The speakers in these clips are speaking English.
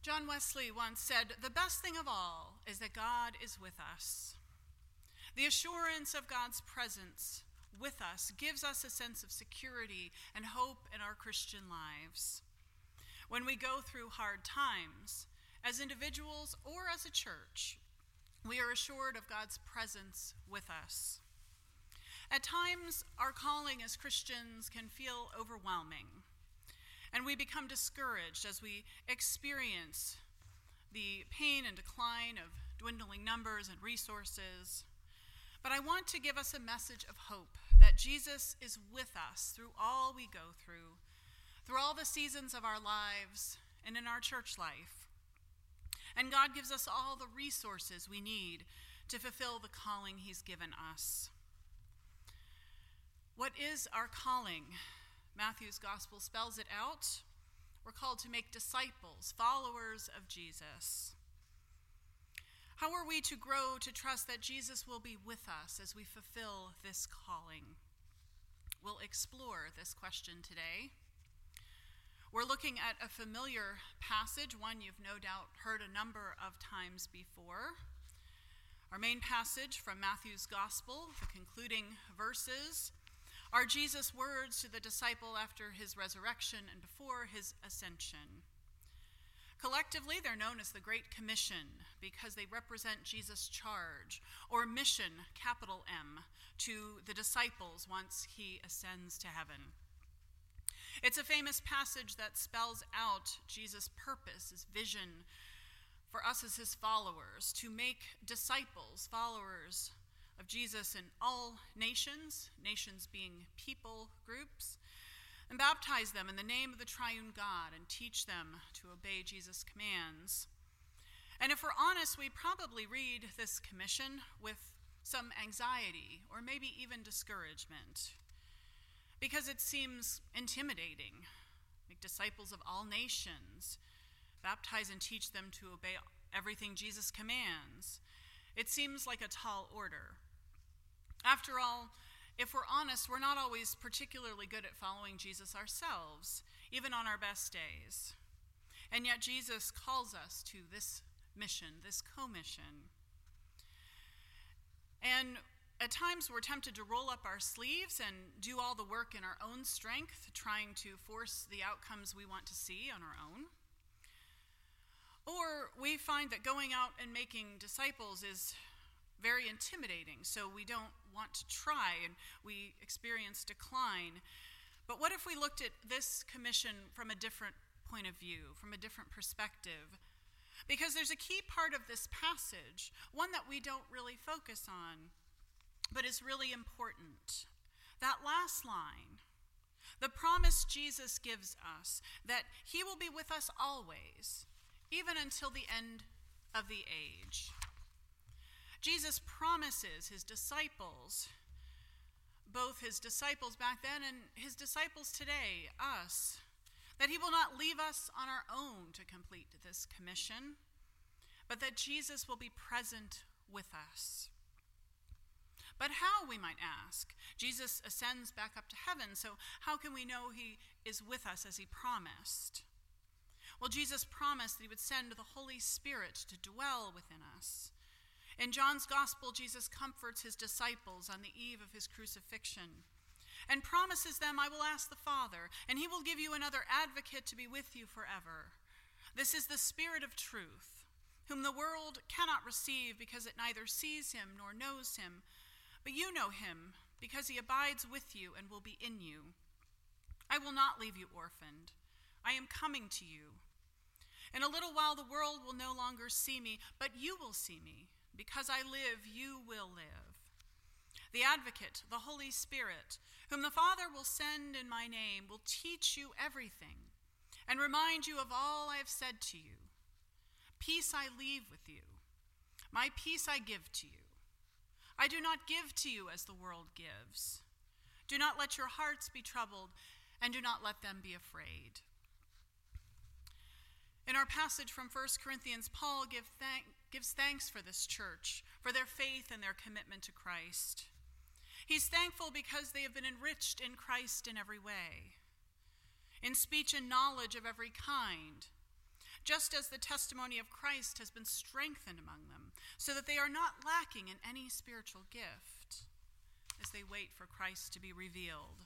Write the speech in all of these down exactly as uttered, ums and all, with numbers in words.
John Wesley once said, "The best thing of all is that God is with us." The assurance of God's presence with us gives us a sense of security and hope in our Christian lives. When we go through hard times, as individuals or as a church, we are assured of God's presence with us. At times, our calling as Christians can feel overwhelming, and we become discouraged as we experience the pain and decline of dwindling numbers and resources. But I want to give us a message of hope that Jesus is with us through all we go through, through all the seasons of our lives and in our church life. And God gives us all the resources we need to fulfill the calling he's given us. What is our calling? Matthew's gospel spells it out. We're called to make disciples, followers of Jesus. How are we to grow to trust that Jesus will be with us as we fulfill this calling? We'll explore this question today. We're looking at a familiar passage, one you've no doubt heard a number of times before. Our main passage from Matthew's gospel, the concluding verses, are Jesus' words to the disciple after his resurrection and before his ascension. Collectively, they're known as the Great Commission because they represent Jesus' charge, or mission, capital M, to the disciples once he ascends to heaven. It's a famous passage that spells out Jesus' purpose, his vision for us as his followers, to make disciples, followers of Jesus in all nations, nations being people groups, and baptize them in the name of the triune God and teach them to obey Jesus' commands. And if we're honest, we probably read this commission with some anxiety or maybe even discouragement because it seems intimidating. Make disciples of all nations, baptize and teach them to obey everything Jesus commands. It seems like a tall order. After all, if we're honest, we're not always particularly good at following Jesus ourselves, even on our best days. And yet Jesus calls us to this mission, this commission. And at times we're tempted to roll up our sleeves and do all the work in our own strength, trying to force the outcomes we want to see on our own. Or we find that going out and making disciples is very intimidating, so we don't want to try and we experience decline. But what if we looked at this commission from a different point of view, from a different perspective? Because there's a key part of this passage, one that we don't really focus on, but is really important. That last line, the promise Jesus gives us that he will be with us always, even until the end of the age. Jesus promises his disciples, both his disciples back then and his disciples today, us, that he will not leave us on our own to complete this commission, but that Jesus will be present with us. But how, we might ask? Jesus ascends back up to heaven, so how can we know he is with us as he promised? Well, Jesus promised that he would send the Holy Spirit to dwell within us. In John's gospel, Jesus comforts his disciples on the eve of his crucifixion and promises them, "I will ask the Father, and he will give you another advocate to be with you forever. This is the Spirit of truth, whom the world cannot receive because it neither sees him nor knows him, but you know him because he abides with you and will be in you. I will not leave you orphaned. I am coming to you. In a little while the world will no longer see me, but you will see me. Because I live, you will live. The advocate, the Holy Spirit, whom the Father will send in my name, will teach you everything and remind you of all I have said to you. Peace I leave with you. My peace I give to you. I do not give to you as the world gives. Do not let your hearts be troubled, and do not let them be afraid." In our passage from First Corinthians, Paul give thank, gives thanks for this church, for their faith and their commitment to Christ. He's thankful because they have been enriched in Christ in every way, in speech and knowledge of every kind, just as the testimony of Christ has been strengthened among them, so that they are not lacking in any spiritual gift as they wait for Christ to be revealed.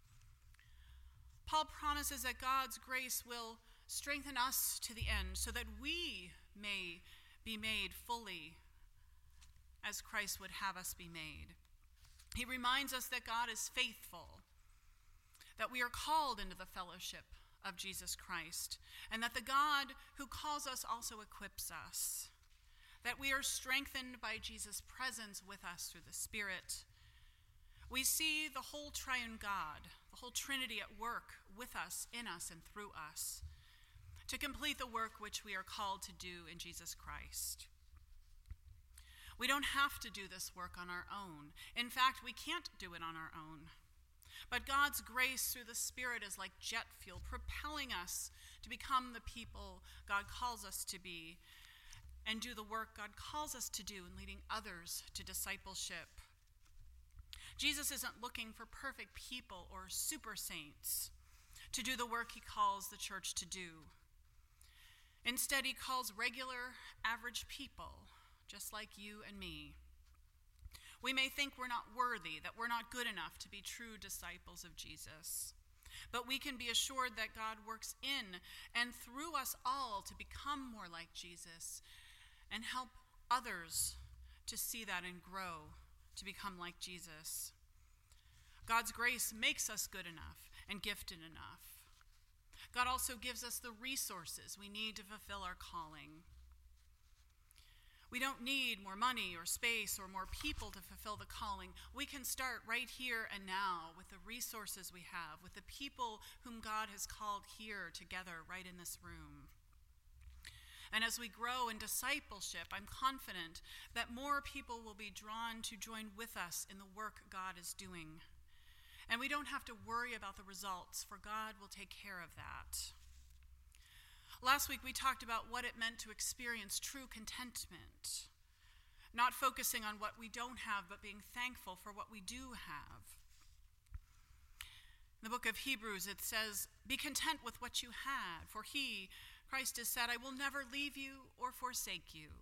Paul promises that God's grace will strengthen us to the end so that we may be made fully as Christ would have us be made. He reminds us that God is faithful, that we are called into the fellowship of Jesus Christ, and that the God who calls us also equips us, that we are strengthened by Jesus' presence with us through the Spirit. We see the whole triune God, the whole Trinity at work with us, in us, and through us, to complete the work which we are called to do in Jesus Christ. We don't have to do this work on our own. In fact, we can't do it on our own. But God's grace through the Spirit is like jet fuel, propelling us to become the people God calls us to be and do the work God calls us to do in leading others to discipleship. Jesus isn't looking for perfect people or super saints to do the work he calls the church to do. Instead, he calls regular, average people, just like you and me. We may think we're not worthy, that we're not good enough to be true disciples of Jesus. But we can be assured that God works in and through us all to become more like Jesus and help others to see that and grow to become like Jesus. God's grace makes us good enough and gifted enough. God also gives us the resources we need to fulfill our calling. We don't need more money or space or more people to fulfill the calling. We can start right here and now with the resources we have, with the people whom God has called here together right in this room. And as we grow in discipleship, I'm confident that more people will be drawn to join with us in the work God is doing. And we don't have to worry about the results, for God will take care of that. Last week we talked about what it meant to experience true contentment, not focusing on what we don't have, but being thankful for what we do have. In the book of Hebrews it says, "Be content with what you had, for he, Christ, has said, I will never leave you or forsake you."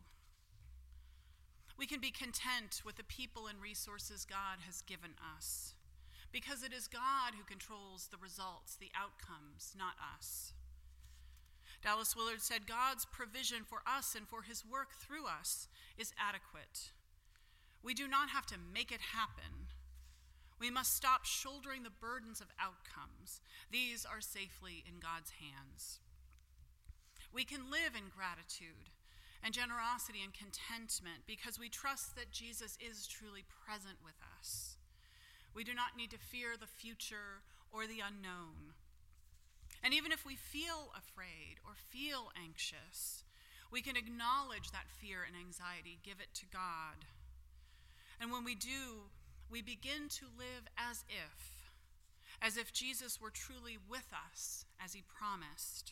We can be content with the people and resources God has given us, because it is God who controls the results, the outcomes, not us. Dallas Willard said, God's provision for us and for his work through us is adequate. We do not have to make it happen. We must stop shouldering the burdens of outcomes. These are safely in God's hands. We can live in gratitude and generosity and contentment because we trust that Jesus is truly present with us. We do not need to fear the future or the unknown. And even if we feel afraid or feel anxious, we can acknowledge that fear and anxiety, give it to God. And when we do, we begin to live as if, as if Jesus were truly with us as he promised.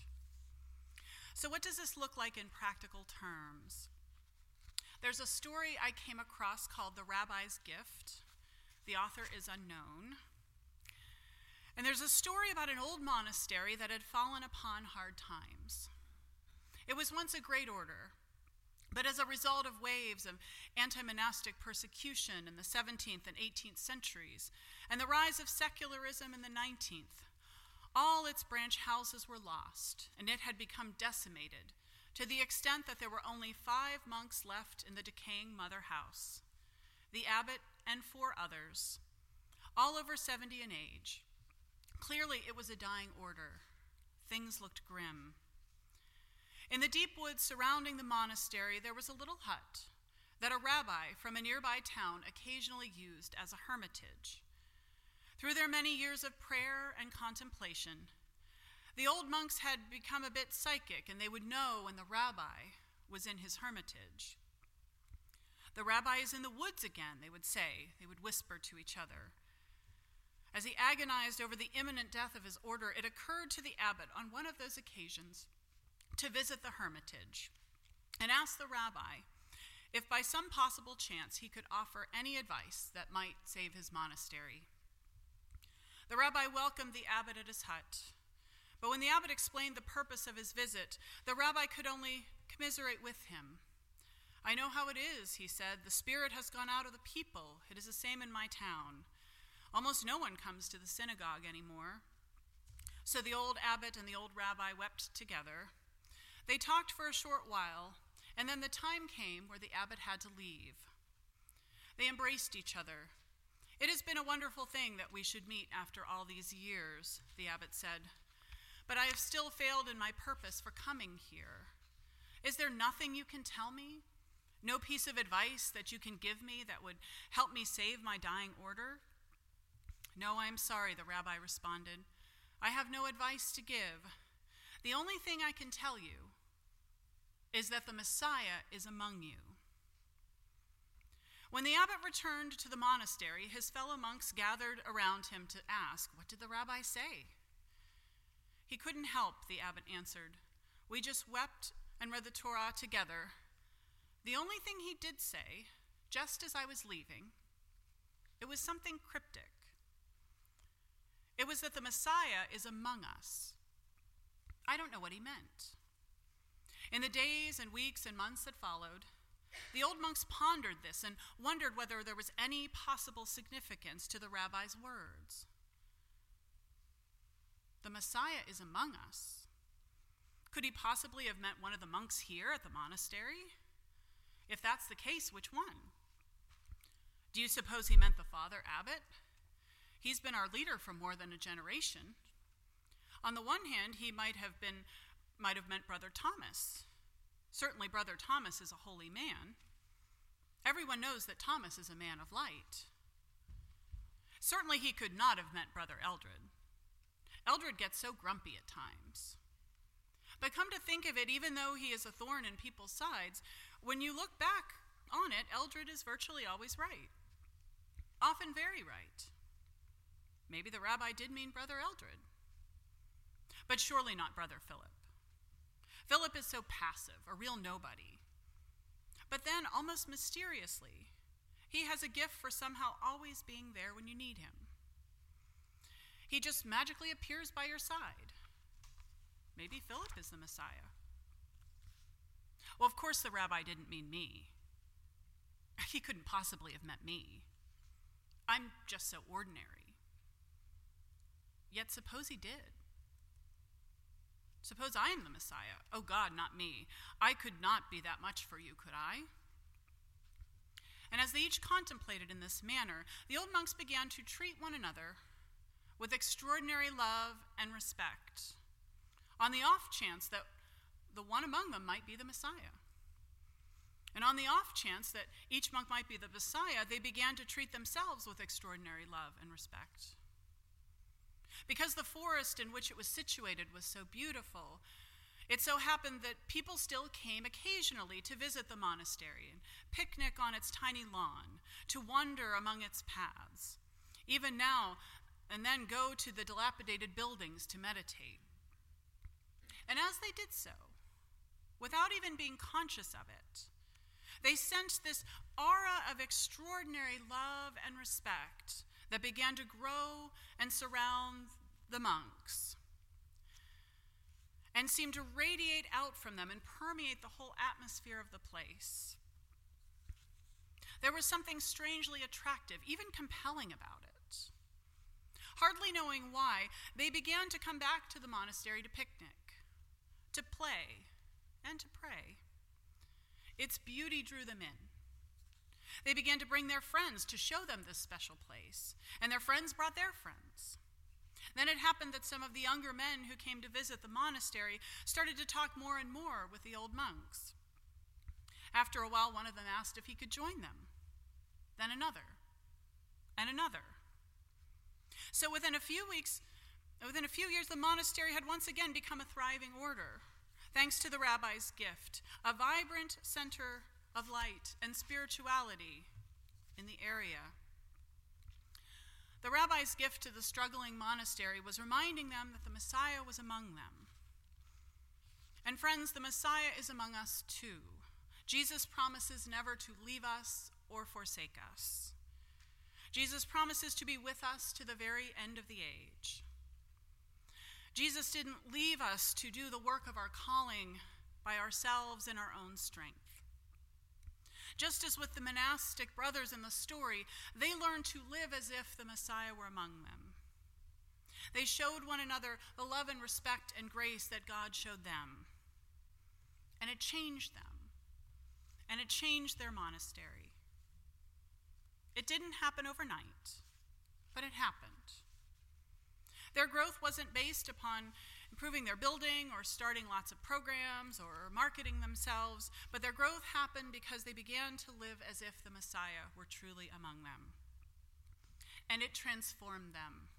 So what does this look like in practical terms? There's a story I came across called The Rabbi's Gift. The author is unknown. And there's a story about an old monastery that had fallen upon hard times. It was once a great order, but as a result of waves of anti-monastic persecution in the seventeenth and eighteenth centuries, and the rise of secularism in the nineteenth, all its branch houses were lost, and it had become decimated to the extent that there were only five monks left in the decaying mother house, the abbot and four others, all over seventy in age. Clearly, it was a dying order. Things looked grim. In the deep woods surrounding the monastery, there was a little hut that a rabbi from a nearby town occasionally used as a hermitage. Through their many years of prayer and contemplation, the old monks had become a bit psychic, and they would know when the rabbi was in his hermitage. "The rabbi is in the woods again," they would say. They would whisper to each other. As he agonized over the imminent death of his order, it occurred to the abbot on one of those occasions to visit the hermitage and ask the rabbi if by some possible chance he could offer any advice that might save his monastery. The rabbi welcomed the abbot at his hut, But when the abbot explained the purpose of his visit, the rabbi could only commiserate with him. "I know how it is," he said. "The spirit has gone out of the people. It is the same in my town. Almost no one comes to the synagogue anymore." So the old abbot and the old rabbi wept together. They talked for a short while, and then the time came where the abbot had to leave. They embraced each other. "It has been a wonderful thing that we should meet after all these years," the abbot said. "But I have still failed in my purpose for coming here. Is there nothing you can tell me? No piece of advice that you can give me that would help me save my dying order?" "No, I am sorry," the rabbi responded. "I have no advice to give. The only thing I can tell you is that the Messiah is among you." When the abbot returned to the monastery, his fellow monks gathered around him to ask, "What did the rabbi say?" "He couldn't help," the abbot answered. "We just wept and read the Torah together. The only thing he did say, just as I was leaving, it was something cryptic. It was that the Messiah is among us. I don't know what he meant." In the days and weeks and months that followed, the old monks pondered this and wondered whether there was any possible significance to the rabbi's words. The Messiah is among us. Could he possibly have meant one of the monks here at the monastery? If that's the case, which one? Do you suppose he meant the Father Abbot? He's been our leader for more than a generation. On the one hand, he might have been, might have meant Brother Thomas. Certainly Brother Thomas is a holy man. Everyone knows that Thomas is a man of light. Certainly he could not have meant Brother Eldred. Eldred gets so grumpy at times. But come to think of it, even though he is a thorn in people's sides, when you look back on it, Eldred is virtually always right. Often very right. Maybe the rabbi did mean Brother Eldred. But surely not Brother Philip. Philip is so passive, a real nobody. But then, almost mysteriously, he has a gift for somehow always being there when you need him. He just magically appears by your side. Maybe Philip is the Messiah. Well, of course the rabbi didn't mean me. He couldn't possibly have meant me. I'm just so ordinary. Yet suppose he did. Suppose I am the Messiah. Oh God, not me. I could not be that much for you, could I? And as they each contemplated in this manner, the old monks began to treat one another with extraordinary love and respect, on the off chance that the one among them might be the Messiah. And on the off chance that each monk might be the Messiah, they began to treat themselves with extraordinary love and respect. Because the forest in which it was situated was so beautiful, it so happened that people still came occasionally to visit the monastery and picnic on its tiny lawn, to wander among its paths, even now and then go to the dilapidated buildings to meditate. And as they did so, without even being conscious of it, they sensed this aura of extraordinary love and respect that began to grow and surround the monks and seemed to radiate out from them and permeate the whole atmosphere of the place. There was something strangely attractive, even compelling about it. Hardly knowing why, they began to come back to the monastery to picnic, to play, and to pray. Its beauty drew them in. They began to bring their friends to show them this special place, and their friends brought their friends. Then it happened that some of the younger men who came to visit the monastery started to talk more and more with the old monks. After a while, one of them asked if he could join them. Then another, and another. So within a few weeks, within a few years, the monastery had once again become a thriving order, thanks to the rabbi's gift, a vibrant center of light and spirituality in the area. The rabbi's gift to the struggling monastery was reminding them that the Messiah was among them. And friends, the Messiah is among us too. Jesus promises never to leave us or forsake us. Jesus promises to be with us to the very end of the age. Jesus didn't leave us to do the work of our calling by ourselves in our own strength. Just as with the monastic brothers in the story, they learned to live as if the Messiah were among them. They showed one another the love and respect and grace that God showed them. And it changed them. And it changed their monastery. It didn't happen overnight, but it happened. Their growth wasn't based upon improving their building or starting lots of programs or marketing themselves, but their growth happened because they began to live as if the Messiah were truly among them. And it transformed them.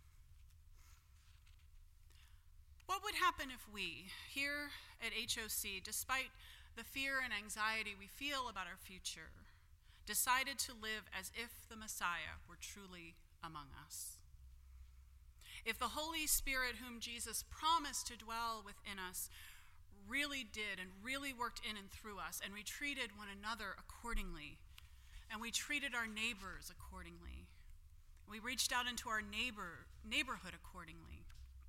What would happen if we, here at H O C, despite the fear and anxiety we feel about our future, decided to live as if the Messiah were truly among us? If the Holy Spirit, whom Jesus promised to dwell within us, really did and really worked in and through us, and we treated one another accordingly, and we treated our neighbors accordingly, we reached out into our neighbor neighborhood accordingly.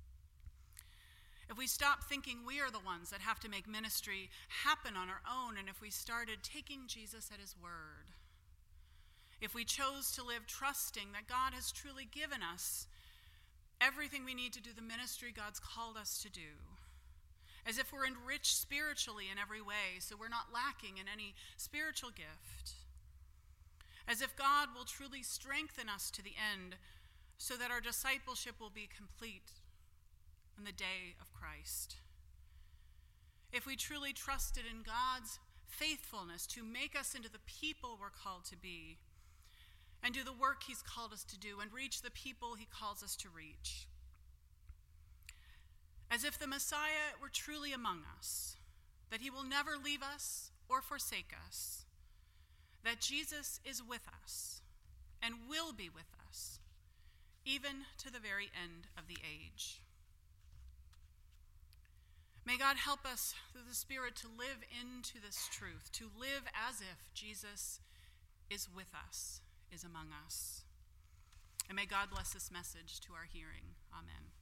If we stopped thinking we are the ones that have to make ministry happen on our own, and if we started taking Jesus at his word, if we chose to live trusting that God has truly given us everything we need to do the ministry God's called us to do, as if we're enriched spiritually in every way so we're not lacking in any spiritual gift, as if God will truly strengthen us to the end so that our discipleship will be complete in the day of Christ. If we truly trusted in God's faithfulness to make us into the people we're called to be, and do the work he's called us to do, and reach the people he calls us to reach. As if the Messiah were truly among us, that he will never leave us or forsake us, that Jesus is with us and will be with us, even to the very end of the age. May God help us through the Spirit to live into this truth, to live as if Jesus is with us, is among us. And may God bless this message to our hearing. Amen.